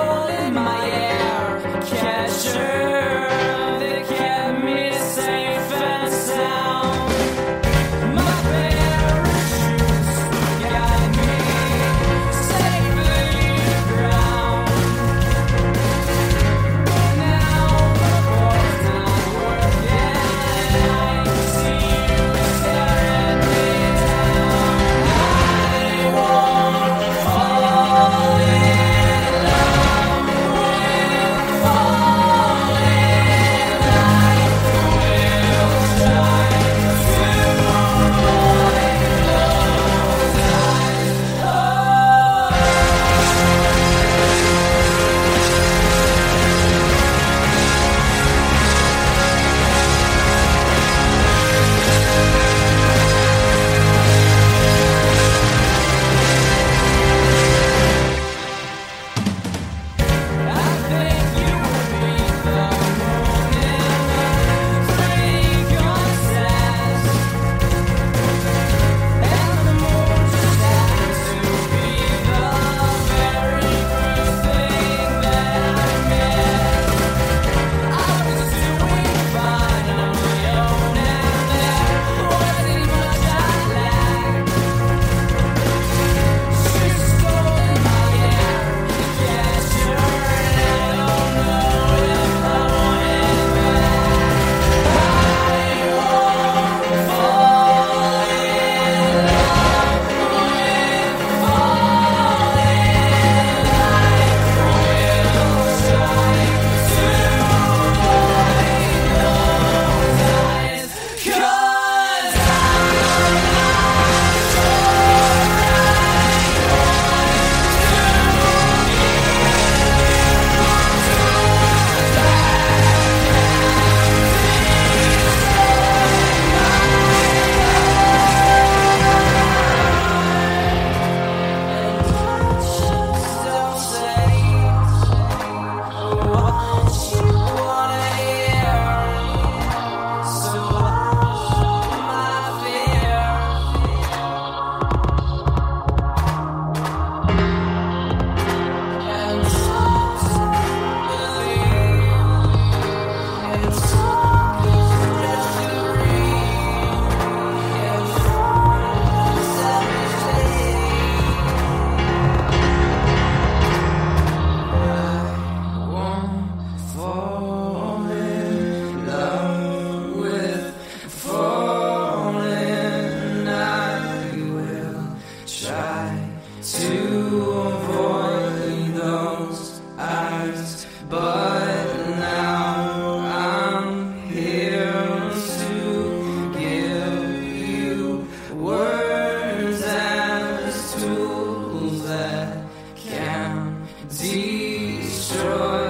stolen my air catcher that kept me safe and sound. My parachutes got me safely to ground. But now the board's not working and I see you staring me down. I won't fall in love with falling. Life will try to avoid those eyes. I think you will be the moon in a pretty contest, and the moon just happens to be the very first thing that I missed. I was doing fine on my own, and there wasn't much I lacked. She stole my air catcher, and I don't know if I want it back. I won't fall in love with falling. Life will try to avoid those eyes, 'cause I'm not sure I don't say what you wanna hear, so hush my fear. And don't believe it's all just a dream. If I won't fall in love with falling. I will try to avoid those eyes, but now I'm here to give you words as tools that can destroy